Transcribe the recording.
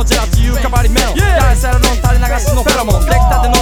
ゴジラ自由かばりメロンヤイセラロン垂れ流しのフェロモン出来たての